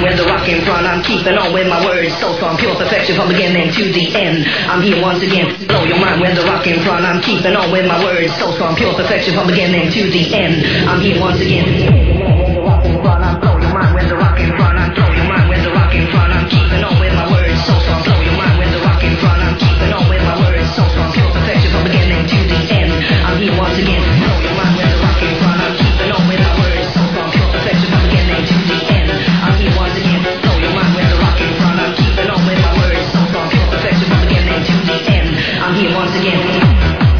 with the rock in front. I'm keeping on with my words, so from pure perfection from beginning to the end. I'm here once again, blow your mind with the rock in front. I'm keeping on with my words, so from pure perfection from beginning to the end. I'm here once again. I'm blow your mind with the rock in front. I'm blow your mind with the rock in front. I'm keeping on with my words, so from blow your mind with the rock in front. I'm keeping on with my words, so from pure perfection from beginning to the end. I'm here once again, blow your mind with the rock in front. I'm keeping on with my words, so from pure perfection from beginning to the end. I'm here once again, blow your mind with the rock in front. I'm keeping on with my words, so from pure perfection from beginning to the end. I'm here once again.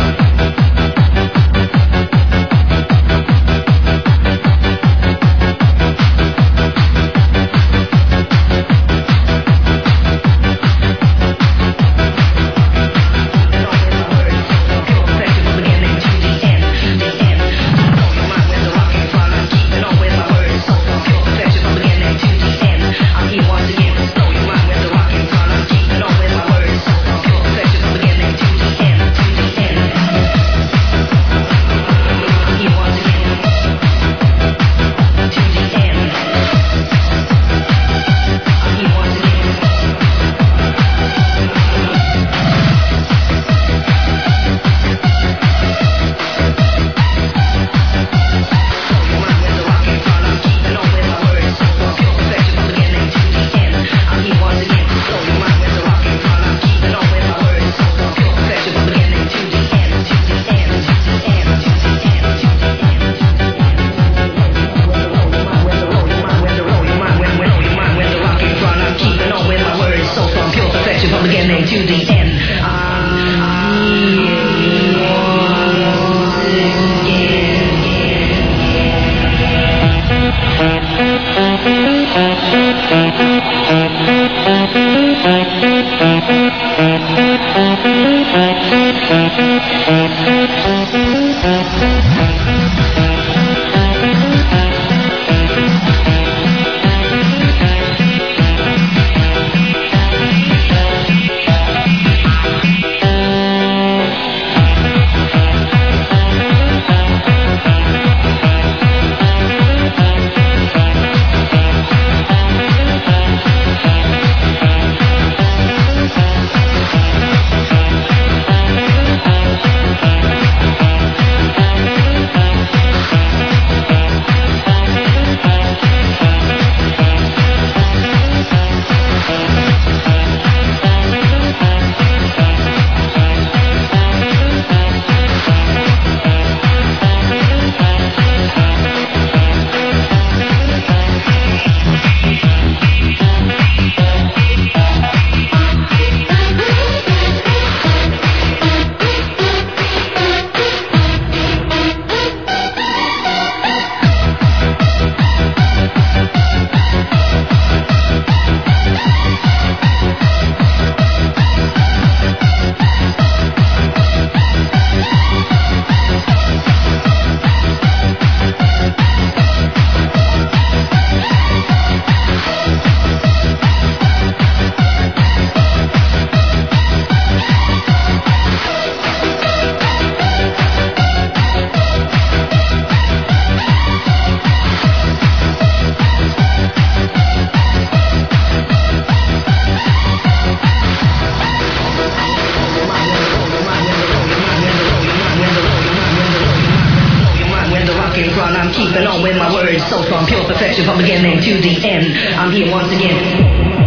I'm keeping on with my words, so from pure perfection from beginning to the end. I'm here once again.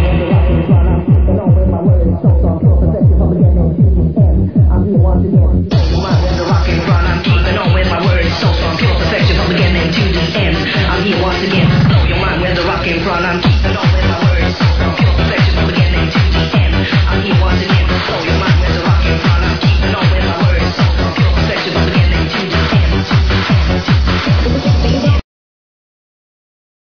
I'm here once again. The rock in front, I'm keeping on with my words, so from pure perfection from beginning to the end. I'm here once again. Blow your mind with the rock in front, I'm keeping on with